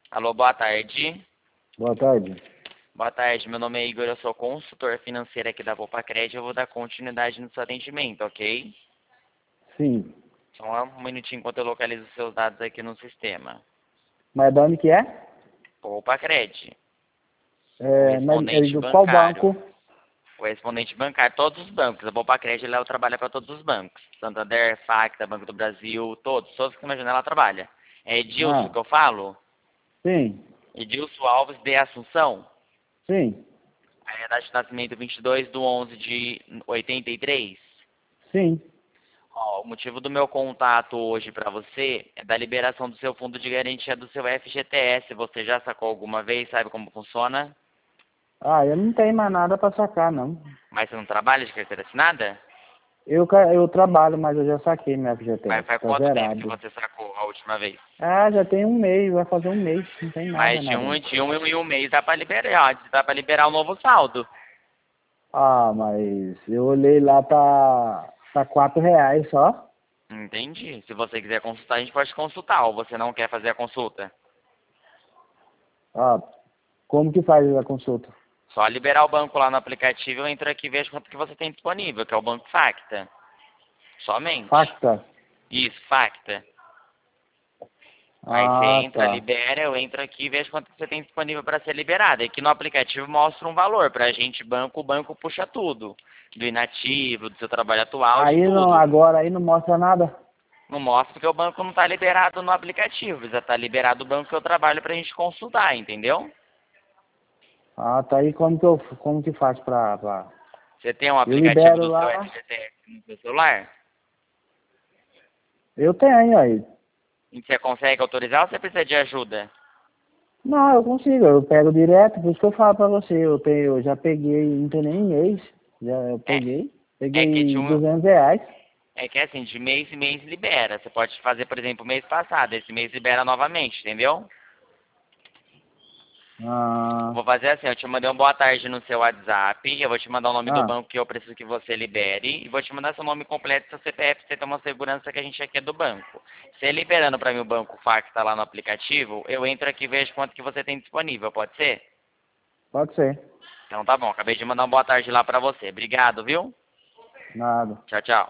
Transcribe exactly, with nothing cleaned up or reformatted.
Alô, boa tarde. Boa tarde. Boa tarde, meu nome é Igor, eu sou consultor financeiro aqui da Poupa Crédito, eu vou dar continuidade no seu atendimento, ok? Sim. Só um minutinho enquanto eu localizo os seus dados aqui no sistema. Mas de onde que é? Poupa Crédito. O É, mas é correspondente do qual bancário. banco? O correspondente bancário, todos os bancos. A Poupa Crédito ela trabalha para todos os bancos. Santander, Facta, Banco do Brasil, todos. Todos que imaginar ela trabalha. É Edilson Ah, que eu falo? sim, Edilson Alves de Assunção. sim, Aí a data de nascimento vinte e dois de onze de oitenta e três. sim. Ó, o motivo do meu contato hoje para você é da liberação do seu fundo de garantia do seu F G T S. Você já sacou alguma vez? Sabe como funciona? Ah, eu não tenho mais nada para sacar, não. Mas você não trabalha de carteira assinada? Eu, ca- eu trabalho, mas eu já saquei meu Mas F G T S, faz tá quanto tempo que zerado. você sacou a última vez? Ah, já tem um mês, vai fazer um mês, não tem nada, Mais de nada. um, de um em um mês dá para liberar, dá para liberar o novo saldo. Ah, mas eu olhei lá, tá, tá quatro reais só. Entendi. Se você quiser consultar, a gente pode consultar. Ou você não quer fazer a consulta? Ah, como que faz a consulta? Só liberar o banco lá no aplicativo, eu entro aqui e vejo quanto que você tem disponível, que é o Banco Facta. Somente. Facta? Isso, Facta. Aí você Ah, entra, tá. libera, eu entro aqui e vejo quanto que você tem disponível para ser liberado. Aqui no aplicativo mostra um valor. Pra gente, banco, o banco puxa tudo. Do inativo, do seu trabalho atual, de Aí não, tudo. agora aí não mostra nada? Não mostra porque o banco não está liberado no aplicativo. Já está liberado o banco que eu trabalho para a gente consultar, entendeu? Ah, tá aí como que eu, como que faz pra, pra... Você tem um Eu aplicativo libero do seu lá, F G T S no seu celular? eu tenho aí. E você consegue autorizar ou você precisa de ajuda? Não, eu consigo, eu pego direto, por isso que eu falo pra você, eu tenho, eu já peguei, não tem nem mês, já eu É, peguei, é que de peguei um, duzentos reais. é que assim, de mês em mês libera. Você pode fazer, por exemplo, o mês passado, esse mês libera novamente, entendeu? Ah, Vou fazer assim, eu te mandei um boa tarde no seu WhatsApp, eu vou te mandar o nome do ah, banco que eu preciso que você libere, e vou te mandar seu nome completo e seu C P F, pra você ter uma segurança que a gente aqui é do banco. Você liberando para mim o banco Facta lá no aplicativo, eu entro aqui e vejo quanto que você tem disponível, pode ser? pode ser, Então tá bom, acabei de mandar um boa tarde lá pra você. Obrigado, viu? nada. Tchau, tchau.